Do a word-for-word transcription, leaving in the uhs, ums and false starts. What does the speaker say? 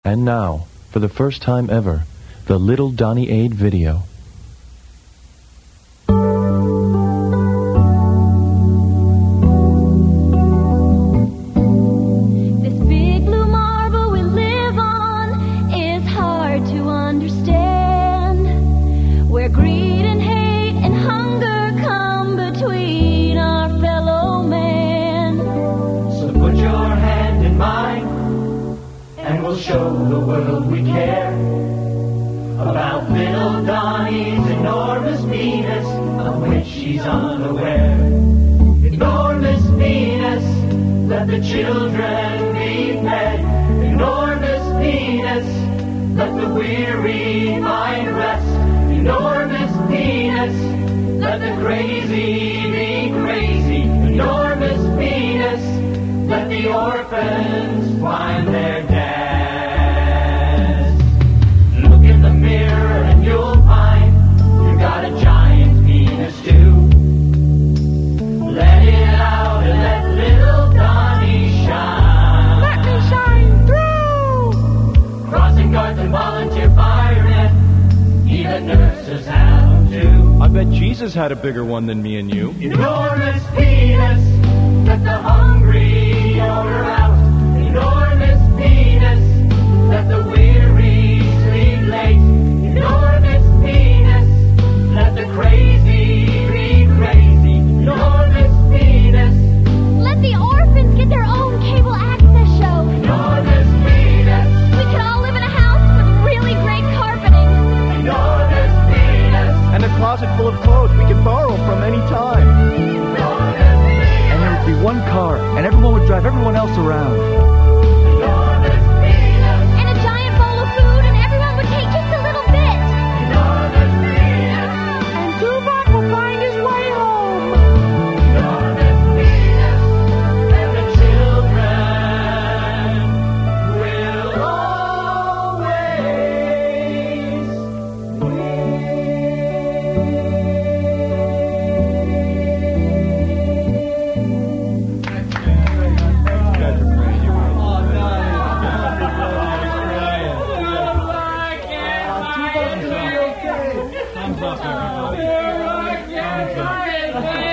And now, for the first time ever, the Little Donny Aid video. This big blue marble we live on is hard to understand, where greed and hate and hunger come between our fellow man. So put your hand in mine, and we'll show the world we care about little Donny's enormous penis, of which she's unaware. Enormous penis, let the children be fed. Enormous penis, let the weary mind rest. Enormous penis, let the crazy be crazy. Enormous penis, let the orphans find their dads. Look in the mirror and you'll find you got a giant penis too. Let it out and let little Donny shine. Let me shine through! Crossing guards and volunteer firemen, even nurses have them too. I bet Jesus had a bigger one than me and you. Enormous penis, let the hungry order out. Enormous penis, let the weary sleep late. Enormous penis, let the crazy be crazy. Enormous penis, Let the orphans get their own cable access show. enormous penis, We could all live in a house with really great carpeting. enormous penis, And a closet full of clothes we could borrow from any time. enormous penis, And there would be one car, and everyone would drive everyone else around. enormous penis, And a giant bowl of food, and everyone would take just a little bit. enormous penis, And Tupac will find his way home. enormous penis, and the children will always Thumbs up, everybody. Thumbs up.